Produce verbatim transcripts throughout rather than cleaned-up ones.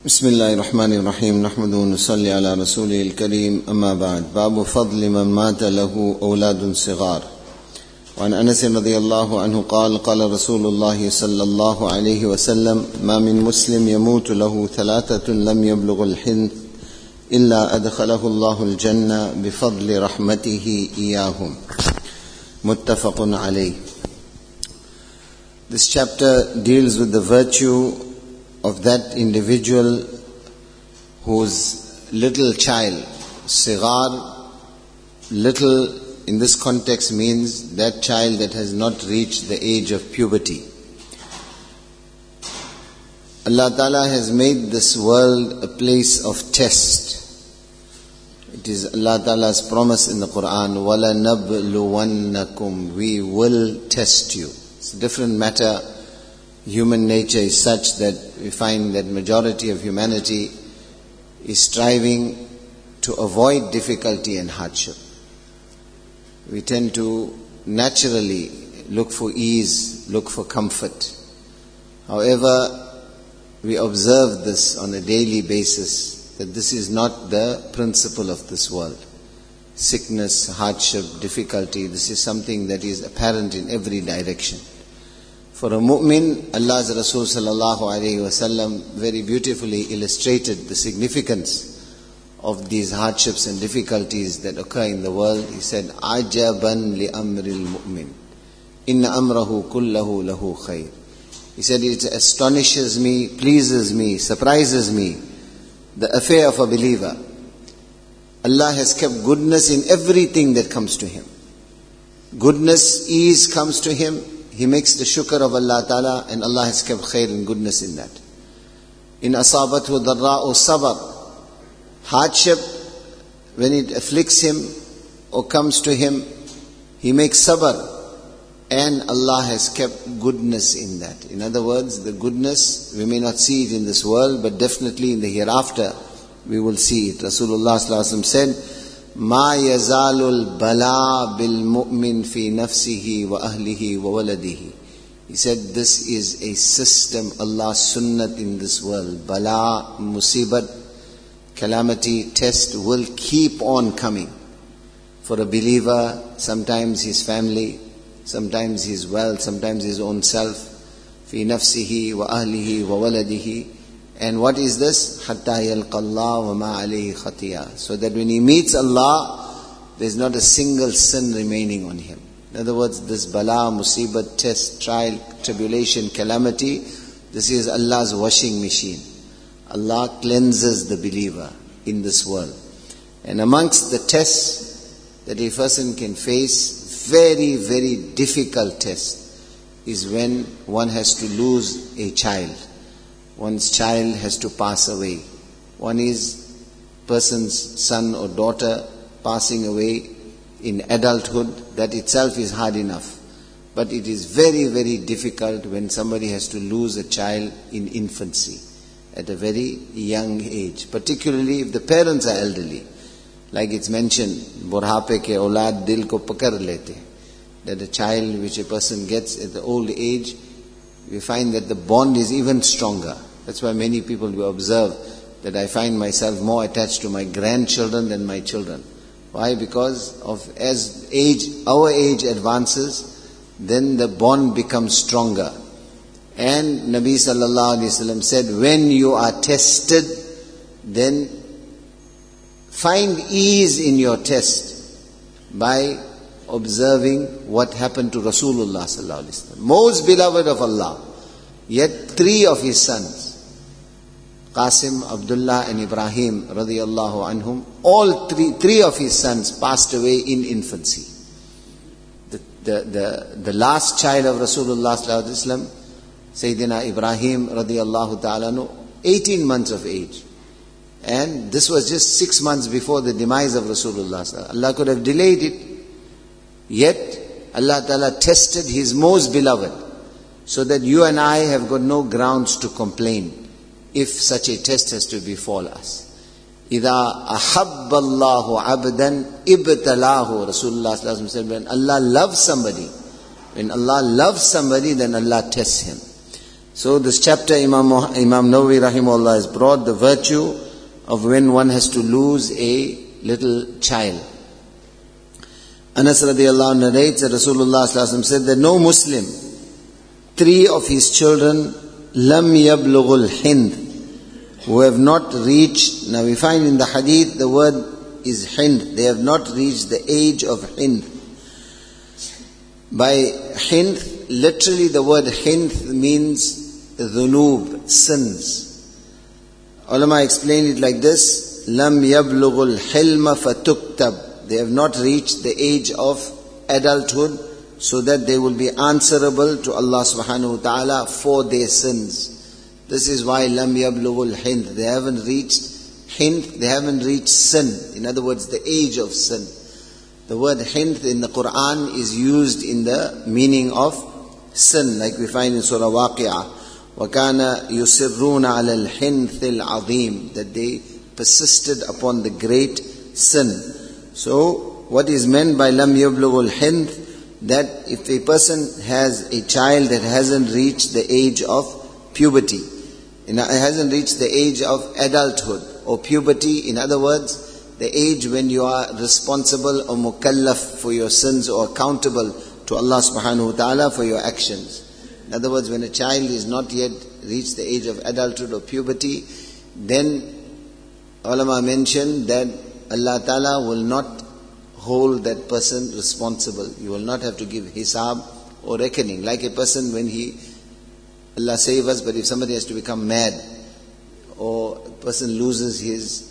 بسم الله الرحمن الرحيم نحمده ونصلي على رسوله الكريم أما بعد باب فضل من مات له أولاد صغار وعن أنس رضي الله عنه قال قال رسول الله صلى الله عليه وسلم ما من مسلم يموت له ثلاثة لم يبلغ الحنث إلا أدخله الله الجنة بفضل رحمته إياهم متفق عليه. This chapter deals with the virtue of that individual whose little child, sigar, little in this context means that child that has not reached the age of puberty. Allah Ta'ala has made this world a place of test. It is Allah Ta'ala's promise in the Quran, وَلَنَبْلُوَنَّكُمْ We will test you. It's a different matter. Human nature is such that we find that majority of humanity is striving to avoid difficulty and hardship. We tend to naturally look for ease, look for comfort. However, we observe this on a daily basis, that this is not the principle of this world. Sickness, hardship, difficulty, this is something that is apparent in every direction. For a mu'min, Allah's Rasul sallallahu alayhi wa sallam very beautifully illustrated the significance of these hardships and difficulties that occur in the world. He said, "Ajaban li amril mu'min, inna amrahu kullahu lahu khair." He said, it astonishes me, pleases me, surprises me, the affair of a believer. Allah has kept goodness in everything that comes to him. Goodness, ease comes to him. He makes the shukr of Allah Ta'ala, and Allah has kept khair and goodness in that. In asabathu dharra'u sabar. Hardship, when it afflicts him or comes to him, he makes sabr. And Allah has kept goodness in that. In other words, the goodness, we may not see it in this world, but definitely in the hereafter, we will see it. Rasulullah sallallahu alaihi wasallam said, ما يزال البلاء بالمؤمن في نفسه وأهله وولده. He said this is a system, Allah's sunnat in this world. Bala, musibat, calamity, test will keep on coming. For a believer, sometimes his family, sometimes his wealth, sometimes his own self. في نفسه وأهله وولده. And what is this? حَتَّى يَلْقَى اللَّهُ وَمَا عَلَيْهِ خَطِيئًا. So that when he meets Allah, there is not a single sin remaining on him. In other words, this bala, musibat, test, trial, tribulation, calamity, this is Allah's washing machine. Allah cleanses the believer in this world. And amongst the tests that a person can face, very, very difficult test, is when one has to lose a child. One's child has to pass away. One is person's son or daughter passing away in adulthood. That itself is hard enough. But it is very, very difficult when somebody has to lose a child in infancy, at a very young age. Particularly if the parents are elderly. Like it's mentioned, burhape ke aulad dil ko pakar lete. That a child which a person gets at the old age, we find that the bond is even stronger. That's why many people will observe that I find myself more attached to my grandchildren than my children. Why? Because of as age, our age advances, then the bond becomes stronger. And Nabi sallallahu alaihi wasallam said, when you are tested, then find ease in your test by observing what happened to Rasulullah sallallahu alaihi wasallam, most beloved of Allah. Yet three of his sons, Qasim, Abdullah and Ibrahim radiyallahu anhum, all three, three of his sons passed away in infancy. The, the, the, the last child of Rasulullah sallallahu alaihi wasallam, Sayyidina Ibrahim radiyallahu ta'ala anhu, eighteen months of age. And this was just six months before the demise of Rasulullah. Allah could have delayed it. Yet, Allah Ta'ala tested His most beloved, so that you and I have got no grounds to complain if such a test has to befall us. إِذَا أَحَبَّ اللَّهُ عَبْدًا إِبْتَلَاهُ. Rasulullah said, when Allah loves somebody, when Allah loves somebody, then Allah tests him. So this chapter, Imam, Imam Nawawi rahimahullah has brought the virtue of when one has to lose a little child. Anas radiallahu anhu narrates that Rasulullah sallallahu alaihi wasallam said that no Muslim, three of his children, lam yablughul hind, who have not reached, now we find in the hadith the word is hind, they have not reached the age of hind. By hind, literally the word hind means dhunub, sins. Ulama explain it like this, lam yablughul hilma fatuktab, they have not reached the age of adulthood so that they will be answerable to Allah subhanahu wa ta'ala for their sins. This is why lam yablughul hind, they haven't reached hind, they haven't reached sin. In other words, the age of sin. The word hind in the Quran is used in the meaning of sin, like we find in Surah Waqi'ah. وَكَانَ يُسِرُّونَ عَلَى الْحِنْثِ الْعَظِيمِ, that they persisted upon the great sin. So, what is meant by lam yablughul hind? That if a person has a child that hasn't reached the age of puberty, it hasn't reached the age of adulthood or puberty, in other words, the age when you are responsible or mukallaf for your sins or accountable to Allah subhanahu wa ta'ala for your actions. In other words, when a child is not yet reached the age of adulthood or puberty, then ulama mentioned that Allah ta'ala will not hold that person responsible. You will not have to give hisab or reckoning. Like a person when he, Allah save us, but if somebody has to become mad, or a person loses his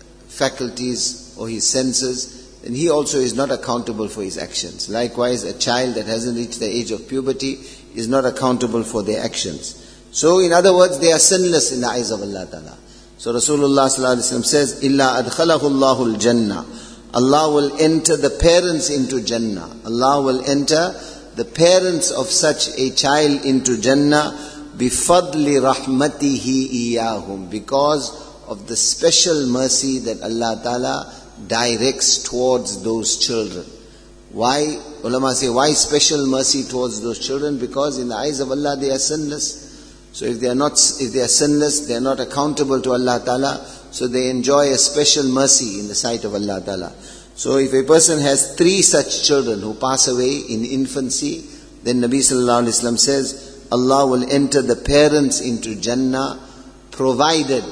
faculties or his senses, then he also is not accountable for his actions. Likewise, a child that hasn't reached the age of puberty is not accountable for their actions. So, in other words, they are sinless in the eyes of Allah Ta'ala. So Rasulullah Sallallahu Alaihi Wasallam says, إِلَّا أَدْخَلَهُ اللَّهُ الْجَنَّةِ, Allah will enter the parents into Jannah. Allah will enter the parents of such a child into Jannah بِفَضْلِ رَحْمَتِهِ إِيَّاهُمْ, because of the special mercy that Allah Ta'ala directs towards those children. Why? Ulama say, why special mercy towards those children? Because in the eyes of Allah they are sinless. So if they are not, if they are sinless, they are not accountable to Allah Ta'ala, so they enjoy a special mercy in the sight of Allah Ta'ala. So if a person has three such children who pass away in infancy, then Nabi Sallallahu Alaihi Wasallam says, Allah will enter the parents into Jannah, provided,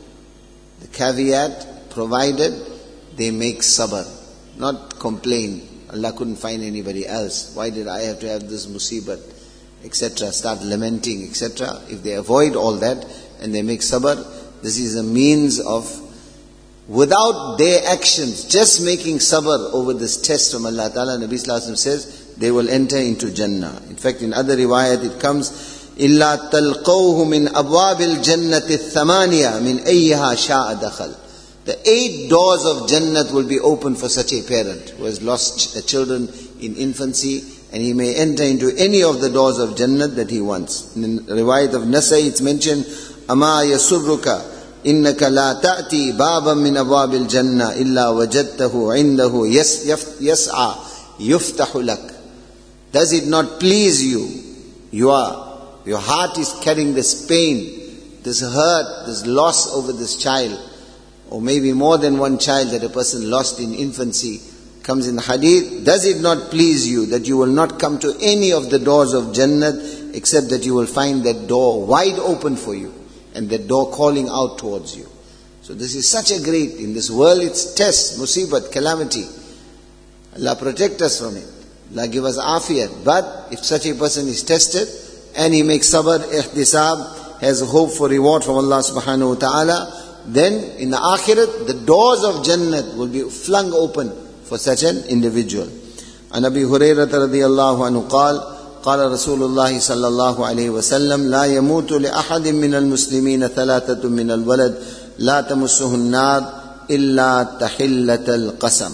the caveat, provided they make sabr, not complain. Allah couldn't find anybody else. Why did I have to have this musibat, et cetera. Start lamenting, et cetera. If they avoid all that and they make sabr, this is a means of, without their actions, just making sabr over this test from Allah Ta'ala, Nabi Sallallahu Alaihi Wasallam says, they will enter into Jannah. In fact, in other riwayat it comes, إِلَّا تَلْقَوْهُ مِنْ أَبْوَابِ الْجَنَّةِ الثَّمَانِيَةِ مِنْ أَيِّهَا شَاءَ دَخَلْ. The eight doors of Jannat will be open for such a parent who has lost ch- children in infancy, and he may enter into any of the doors of Jannat that he wants. In the riwayat of Nasai it's mentioned, أَمَا يَسُرُّكَ إِنَّكَ لَا تَأْتِي بَابًا مِنْ أَبْوَابِ الْجَنَّةِ إِلَّا وَجَدْتَهُ عِنْدَهُ يَسْعَى يُفْتَحُ لَكَ. Does it not please you? You are, your heart is carrying this pain, this hurt, this loss over this child, or maybe more than one child that a person lost in infancy. Comes in the hadith, does it not please you that you will not come to any of the doors of Jannat except that you will find that door wide open for you and that door calling out towards you? So this is such a great, in this world it's test, musibat, calamity. Allah protect us from it. Allah give us afiyat. But if such a person is tested and he makes sabr, ihtisab, has a hope for reward from Allah subhanahu wa ta'ala, then in the akhirat, the doors of Jannat will be flung open for such an individual. An Abi Hurairah radiyallahu anhu قال قال رسول الله صلى الله عليه وسلم لا يموت لأحد من المسلمين ثلاثة من الولد لا تمسه النار إلا تحلة القسم.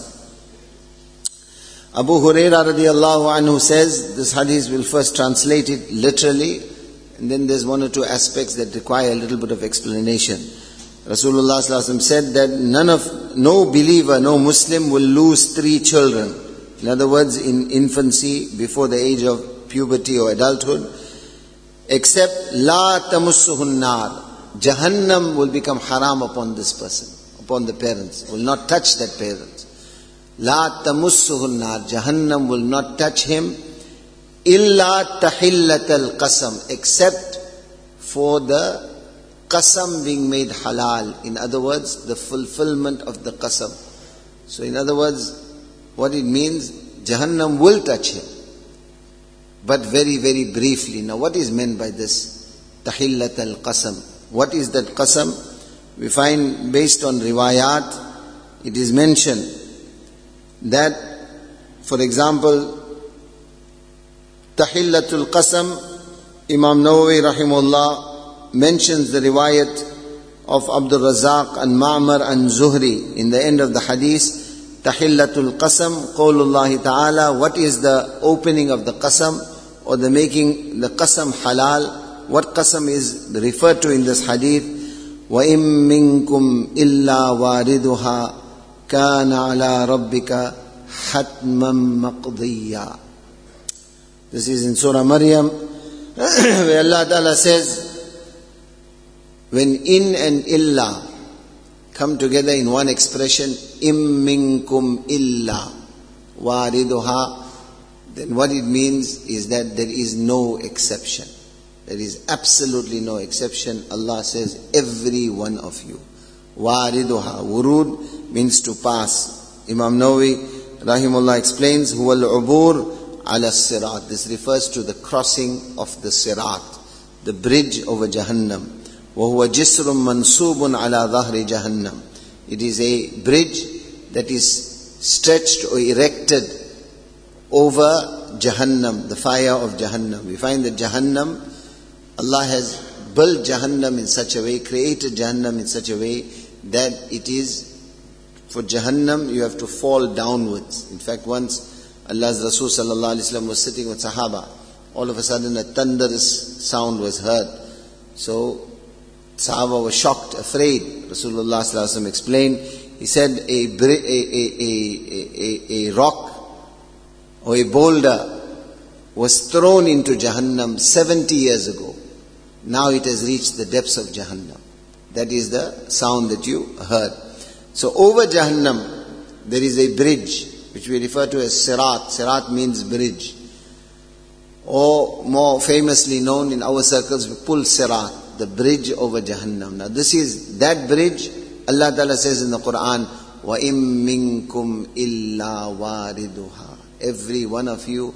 Abu Hurairah radiyallahu anhu says, this hadith will first translate it literally, and then there's one or two aspects that require a little bit of explanation. Rasulullah sallallahu alaihi wasallam said that none of, no believer, no Muslim will lose three children. In other words, in infancy, before the age of puberty or adulthood, except la tamussuhun nar. Jahannam will become haram upon this person, upon the parents, will not touch that parent. La tamussuhun nar. Jahannam will not touch him. Illa tahillat al-qasam, except for the qasam being made halal. In other words, the fulfillment of the qasam. So in other words, what it means, Jahannam will touch him, but very, very briefly. Now what is meant by this? Tahillat al-qasam. What is that qasam? We find based on riwayat, it is mentioned that, for example, Tahillatul Qasam, Imam Nawawi rahimahullah mentions the riwayat of Abdul Razak and Ma'mar and Zuhri in the end of the hadith. Tahillatul Qasam, Qawlullahi Ta'ala. What is the opening of the Qasam, or the making the Qasam halal? What Qasam is referred to in this hadith? وَإِن مِّنكُمْ إِلَّا وَارِدُهَا كَانَ عَلَى رَبِّكَ حَتْمًا مَقْضِيًّا. This is in Surah Maryam, where Allah Ta'ala says, when in and illa come together in one expression, im minkum illa wariduha, then what it means is that there is no exception. There is absolutely no exception. Allah says, every one of you. Wariduha. Wurud means to pass. Imam Nawawi rahimahullah explains, huwa al-ubur ala sirat. This refers to the crossing of the sirat, the bridge over Jahannam. وَهُوَ جِسْرٌ مَنْصُوبٌ عَلَى ظَهْرِ جَهَنَّمْ. It is a bridge that is stretched or erected over Jahannam, the fire of Jahannam. We find that Jahannam, Allah has built Jahannam in such a way, created Jahannam in such a way that it is, for Jahannam you have to fall downwards. In fact, once Allah's Rasul sallallahu alaihi wasallam was sitting with Sahaba. All of a sudden a thunderous sound was heard. So Sahaba was shocked, afraid. Rasulullah sallallahu alaihi wasallam explained. He said a, a, a, a, a, a rock or a boulder was thrown into Jahannam seventy years ago. Now it has reached the depths of Jahannam. That is the sound that you heard. So over Jahannam there is a bridge, which we refer to as Sirat. Sirat means bridge. Or more famously known in our circles, Pul Sirat, the bridge over Jahannam. Now this is that bridge. Allah Ta'ala says in the Quran, وَإِن مِّنكُمْ إِلَّا وَارِدُهَا. Every one of you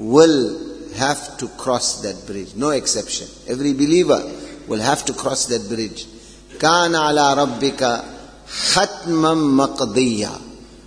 will have to cross that bridge. No exception. Every believer will have to cross that bridge. كَانَ عَلَى رَبِّكَ حَتْمًا مَقْضِيًّا.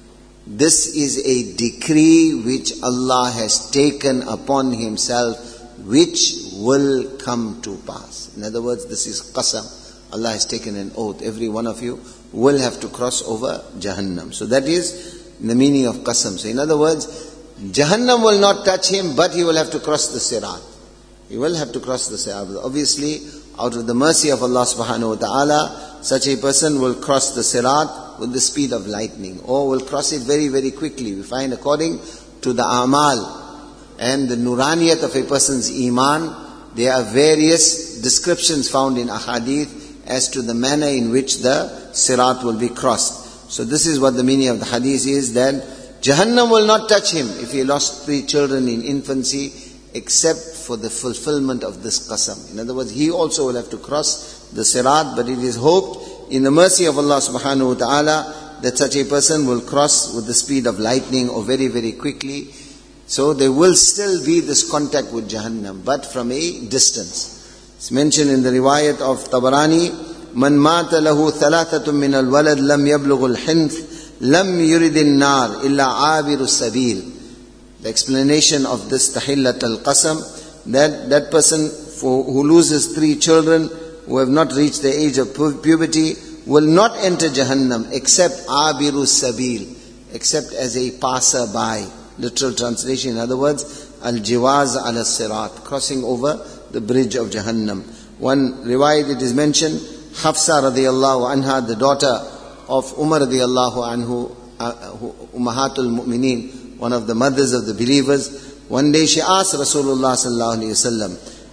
This is a decree which Allah has taken upon Himself, which will come to pass. In other words, this is qasam. Allah has taken an oath. Every one of you will have to cross over Jahannam. So that is the meaning of qasam. So in other words, Jahannam will not touch him, but he will have to cross the sirat. He will have to cross the sirat. Obviously, out of the mercy of Allah subhanahu wa ta'ala, such a person will cross the sirat with the speed of lightning, or will cross it very, very quickly. We find according to the amal and the nuraniyat of a person's iman, there are various descriptions found in ahadith as to the manner in which the sirat will be crossed. So this is what the meaning of the hadith is, that Jahannam will not touch him if he lost three children in infancy, except for the fulfillment of this qasam. In other words, he also will have to cross the sirat, but it is hoped in the mercy of Allah subhanahu wa ta'ala that such a person will cross with the speed of lightning or very, very quickly. So there will still be this contact with Jahannam, but from a distance. It's mentioned in the riwayat of Tabarani, Man mata lahu thalathatun min al-walad lam yablughu al-hinth lam yuridin nar illa abiru sabil. The explanation of this tahillat al-qasam, that that person for, who loses three children who have not reached the age of pu- puberty will not enter Jahannam except abiru sabil, except as a passer-by. Literal translation, in other words, al-jiwaz ala sirat, crossing over the bridge of Jahannam. One riwayat it is mentioned, Hafsa radiyallahu anha, the daughter of Umar radiyallahu anhu, uh, Ummahatul Mu'mineen, one of the mothers of the believers. One day she asked Rasulullah sallallahu alaihi wasallam,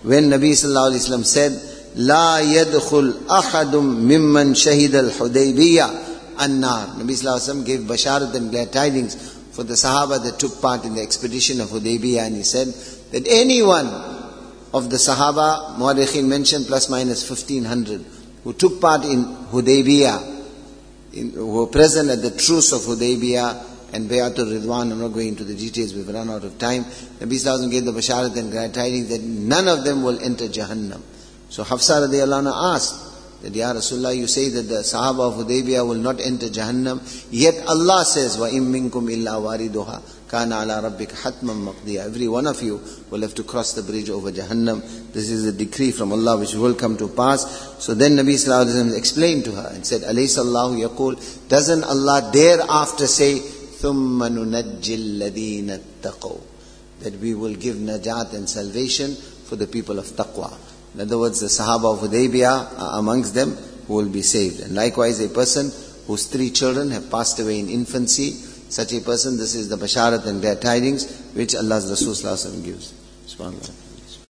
when Nabi sallallahu alaihi wasallam said, La yadkhul ahadum mimman shahid al-Hudaybiyah an-nar. Nabi sallallahu alaihi wasallam gave basharat and glad tidings for the Sahaba that took part in the expedition of Hudaybiyah, and he said that anyone of the Sahaba, Mu'arrikhin mentioned plus minus fifteen hundred, who took part in Hudaybiyah, in, who were present at the truce of Hudaybiyah and Bayatul Ridwan. I'm not going into the details, we've run out of time. Nabi sallallahu alaihi wasallam gave the basharat and glad tidings that none of them will enter Jahannam. So Hafsa radiallahu anha asked that, Ya Rasulullah, you say that the Sahaba of Hudaybiyah will not enter Jahannam, yet Allah says, وَإِن مِّنكُمْ إِلَّا وَارِدُهَا كَانَ عَلَىٰ رَبِّكَ حَتْمًا مَقْضِيًا. Every one of you will have to cross the bridge over Jahannam. This is a decree from Allah which will come to pass. So then Nabi sallallahu alaihi wasallam explained to her and said, أَلَيْسَ اللَّهُ يَقُولُ, doesn't Allah thereafter say, ثُمَّ نُنَجِّ الَّذِينَ اتَّقَوْا, that we will give najat and salvation for the people of taqwa. In other words, the Sahaba of Hudaybiyah are amongst them who will be saved. And likewise, a person whose three children have passed away in infancy, such a person, this is the basharat and glad tidings which Allah's Rasul sallallahu alaihi wasallam gives. SubhanAllah.